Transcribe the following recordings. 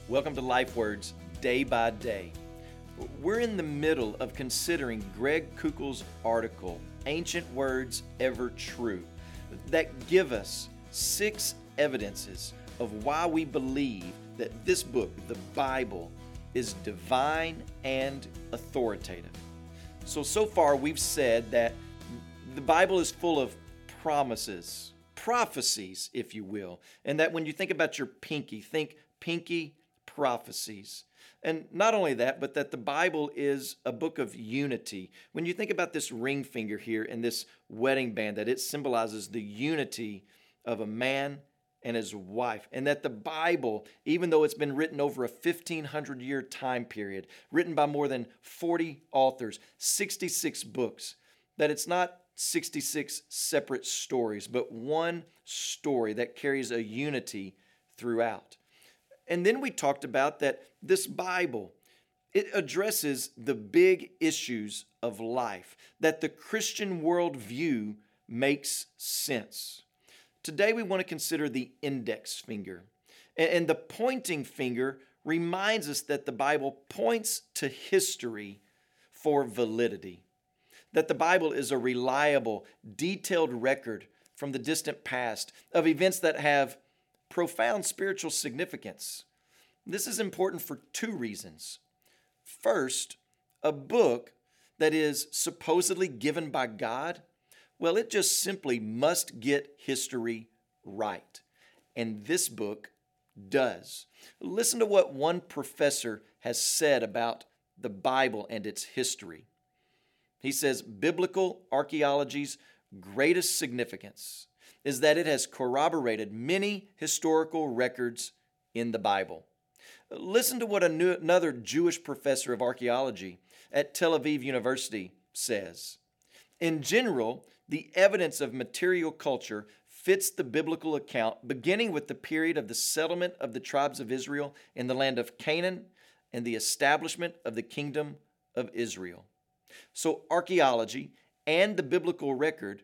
Welcome to Life Words Day by Day. We're in the middle of considering Greg Koukl's article, Ancient Words Ever True, that give us 6 evidences of why we believe that this book, the Bible, is divine and authoritative. So far we've said that the Bible is full of promises, prophecies, if you will, and that when you think about your pinky, think pinky prophecies. And not only that, but that the Bible is a book of unity. When you think about this ring finger here and this wedding band, that it symbolizes the unity of a man and his wife. And that the Bible, even though it's been written over a 1,500-year time period, written by more than 40 authors, 66 books, that it's not 66 separate stories, but one story that carries a unity throughout. And then we talked about that this Bible, it addresses the big issues of life, that the Christian worldview makes sense. Today we want to consider the index finger. And the pointing finger reminds us that the Bible points to history for validity. That the Bible is a reliable, detailed record from the distant past of events that have profound spiritual significance. This is important for 2 reasons. First, a book that is supposedly given by God, well, it just simply must get history right. And this book does. Listen to what one professor has said about the Bible and its history. He says, biblical archaeology's greatest significance is that it has corroborated many historical records in the Bible. Listen to what another Jewish professor of archaeology at Tel Aviv University says. In general, the evidence of material culture fits the biblical account, beginning with the period of the settlement of the tribes of Israel in the land of Canaan and the establishment of the kingdom of Israel. So archaeology and the biblical record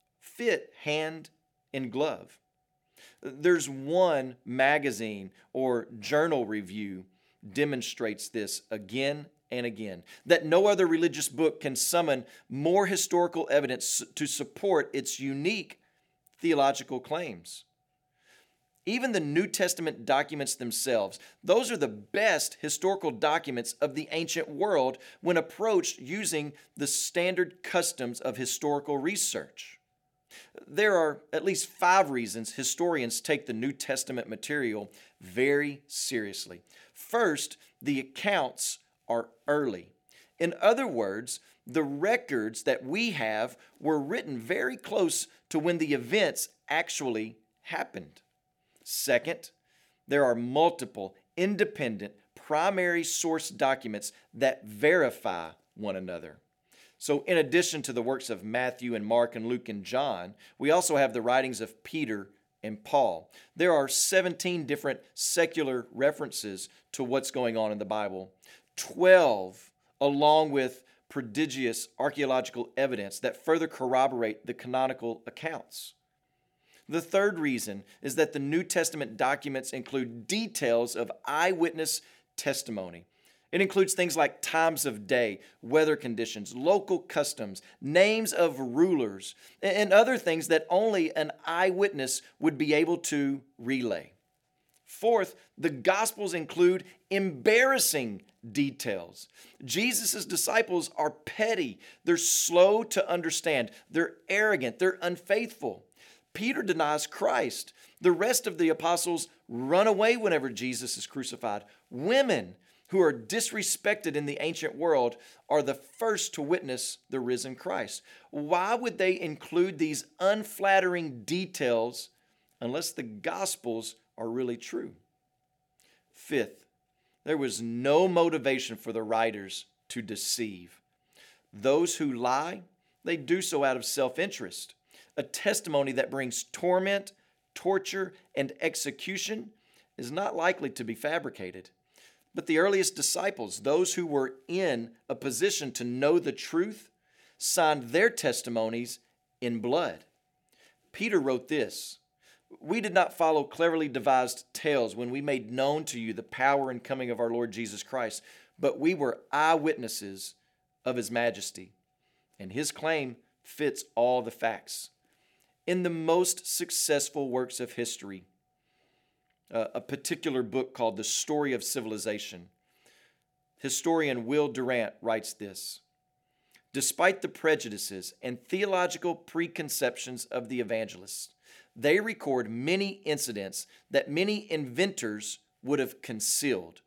fit hand in glove. There's one magazine or journal review demonstrates this again and again, that no other religious book can summon more historical evidence to support its unique theological claims. Even the New Testament documents themselves, those are the best historical documents of the ancient world when approached using the standard customs of historical research. There are at least 5 reasons historians take the New Testament material very seriously. First, the accounts are early. In other words, the records that we have were written very close to when the events actually happened. Second, there are multiple independent primary source documents that verify one another. So in addition to the works of Matthew and Mark and Luke and John, we also have the writings of Peter and Paul. There are 17 different secular references to what's going on in the Bible, 12 along with prodigious archaeological evidence that further corroborate the canonical accounts. The third reason is that the New Testament documents include details of eyewitness testimony. It includes things like times of day, weather conditions, local customs, names of rulers, and other things that only an eyewitness would be able to relay. Fourth, the Gospels include embarrassing details. Jesus' disciples are petty. They're slow to understand. They're arrogant. They're unfaithful. Peter denies Christ. The rest of the apostles run away whenever Jesus is crucified. Women who are disrespected in the ancient world are the first to witness the risen Christ. Why would they include these unflattering details unless the Gospels are really true? Fifth, there was no motivation for the writers to deceive. Those who lie, they do so out of self-interest. A testimony that brings torment, torture, and execution is not likely to be fabricated. But the earliest disciples, those who were in a position to know the truth, signed their testimonies in blood. Peter wrote this, We did not follow cleverly devised tales when we made known to you the power and coming of our Lord Jesus Christ, but we were eyewitnesses of his majesty. And his claim fits all the facts. In the most successful works of history, a particular book called The Story of Civilization, historian Will Durant writes this: despite the prejudices and theological preconceptions of the evangelists, they record many incidents that many inventors would have concealed.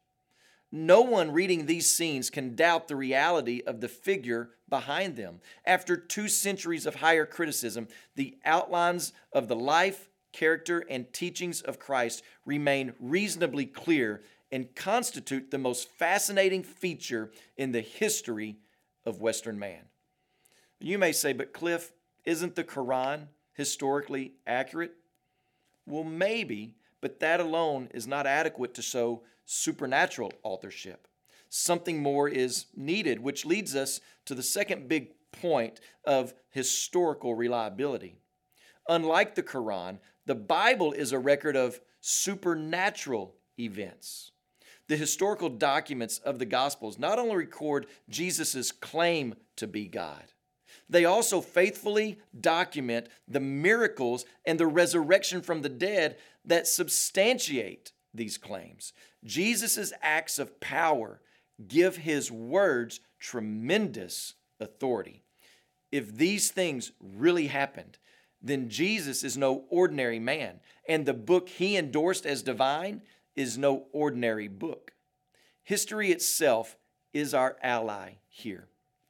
No one reading these scenes can doubt the reality of the figure behind them. After 2 centuries of higher criticism, the outlines of the life, character, and teachings of Christ remain reasonably clear and constitute the most fascinating feature in the history of Western man. You may say, but Cliff, isn't the Quran historically accurate? Well, maybe, but that alone is not adequate to show supernatural authorship. Something more is needed, which leads us to the second big point of historical reliability. Unlike the Quran, the Bible is a record of supernatural events. The historical documents of the Gospels not only record Jesus' claim to be God, they also faithfully document the miracles and the resurrection from the dead that substantiate these claims. Jesus' acts of power give his words tremendous authority. If these things really happened, then Jesus is no ordinary man, and the book he endorsed as divine is no ordinary book. History itself is our ally here.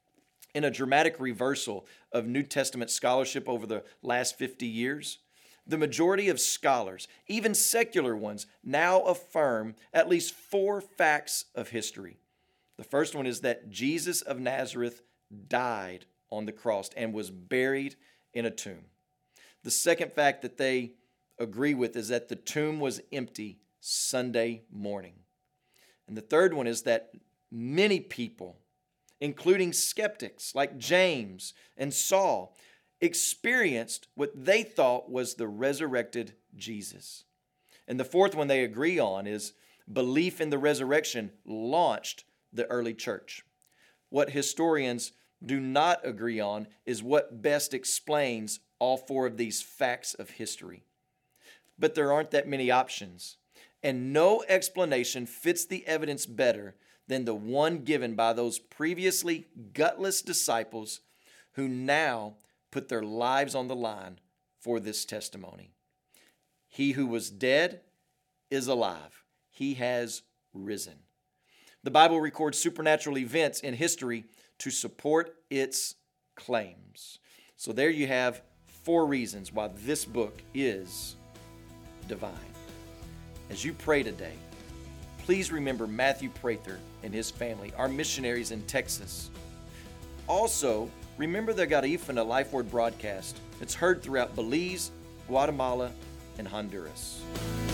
In a dramatic reversal of New Testament scholarship over the last 50 years, the majority of scholars, even secular ones, now affirm at least 4 facts of history. The first one is that Jesus of Nazareth died on the cross and was buried in a tomb. The second fact that they agree with is that the tomb was empty Sunday morning. And the third one is that many people, including skeptics like James and Saul, experienced what they thought was the resurrected Jesus. And the fourth one they agree on is belief in the resurrection launched the early church. What historians do not agree on is what best explains all 4 of these facts of history. But there aren't that many options, and no explanation fits the evidence better than the one given by those previously gutless disciples who now put their lives on the line for this testimony. He who was dead is alive. He has risen. The Bible records supernatural events in history to support its claims. So there you have 4 reasons why this book is divine. As you pray today, please remember Matthew Prather and his family, our missionaries in Texas. Also, remember the Garifuna Life Word broadcast. It's heard throughout Belize, Guatemala, and Honduras.